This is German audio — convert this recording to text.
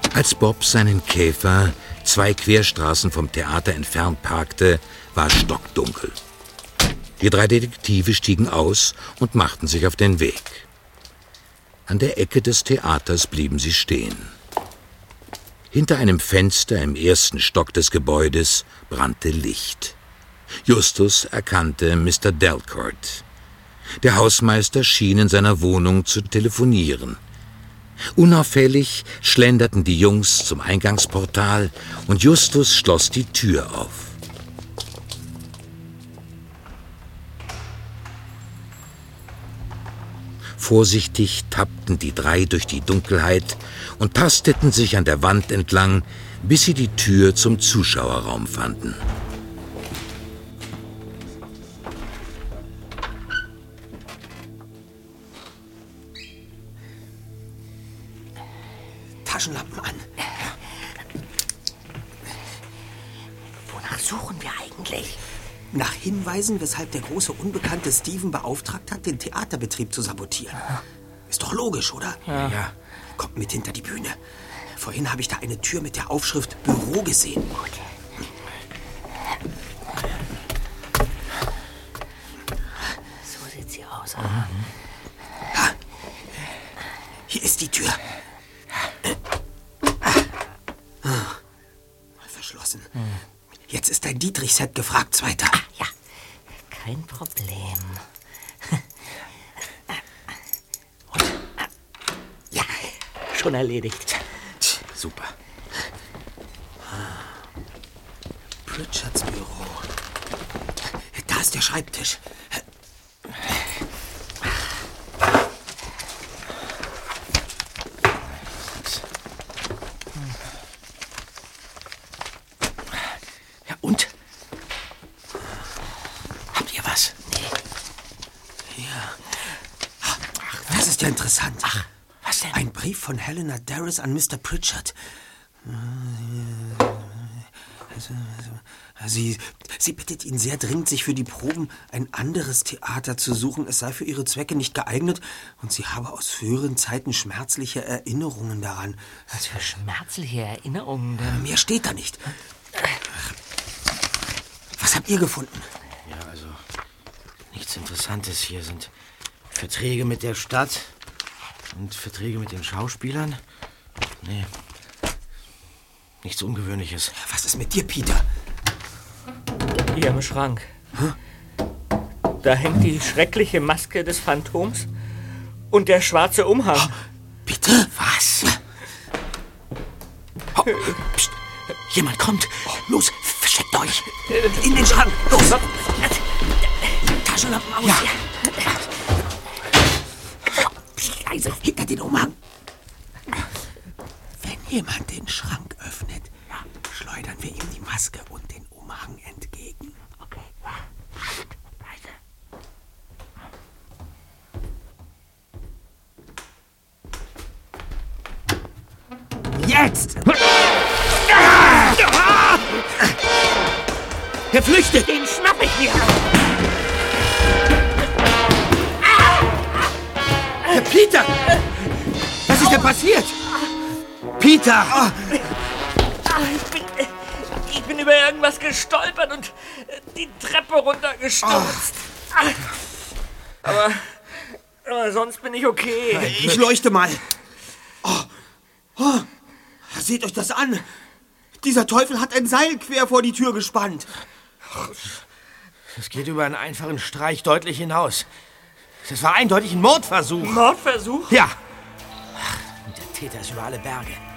Als Bob seinen Käfer 2 Querstraßen vom Theater entfernt parkte, war es stockdunkel. Die 3 Detektive stiegen aus und machten sich auf den Weg. An der Ecke des Theaters blieben sie stehen. Hinter einem Fenster im 1. Stock des Gebäudes brannte Licht. Justus erkannte Mr. Delcourt. Der Hausmeister schien in seiner Wohnung zu telefonieren. Unauffällig schlenderten die Jungs zum Eingangsportal und Justus schloss die Tür auf. Vorsichtig tappten die 3 durch die Dunkelheit und tasteten sich an der Wand entlang, bis sie die Tür zum Zuschauerraum fanden. Taschenlampen an. Wonach suchen wir eigentlich? Nach Hinweisen, weshalb der große Unbekannte Steven beauftragt hat, den Theaterbetrieb zu sabotieren. Ist doch logisch, oder? Ja. Kommt mit hinter die Bühne. Vorhin habe ich da eine Tür mit der Aufschrift Büro gesehen. Gut. So sieht sie aus. Ha. Hier ist die Tür. Verschlossen. Jetzt ist dein Dietrich-Set gefragt, Zweiter. Ja, kein Problem. Ja, schon erledigt. Super. Pritchards Büro. Da ist der Schreibtisch. Ja, und? Habt ihr was? Hier. Das ist ja interessant. Ach, was denn? Ein Brief von Helena Darris an Mr. Pritchard. Sie bittet ihn sehr dringend, sich für die Proben ein anderes Theater zu suchen. Es sei für ihre Zwecke nicht geeignet und sie habe aus früheren Zeiten schmerzliche Erinnerungen daran. Was für schmerzliche Erinnerungen denn? Mehr steht da nicht. Was habt ihr gefunden? Ja, also nichts Interessantes. Hier sind Verträge mit der Stadt und Verträge mit den Schauspielern. Nee, nichts Ungewöhnliches. Was ist mit dir, Peter? Hier im Schrank. Da hängt die schreckliche Maske des Phantoms und der schwarze Umhang. Bitte? Was? Oh, pst, jemand kommt. Los, versteckt euch. In den Schrank. Los. Taschenlampen aus. Ja. Leise, hinter den Umhang. Wenn jemand den Schrank öffnet, schleudern wir ihm die Maske und den Umhang entgegen. Okay. Leise. Jetzt! Er flüchtet. Den schnapp ich mir. Herr Peter! Was ist denn passiert? Peter! Ich bin über irgendwas gestolpert und die Treppe runtergestürzt. Aber sonst bin ich okay. Ich leuchte mal. Seht euch das an. Dieser Teufel hat ein Seil quer vor die Tür gespannt. Das geht über einen einfachen Streich deutlich hinaus. Das war eindeutig ein Mordversuch. Mordversuch? Ja. Und der Täter ist über alle Berge.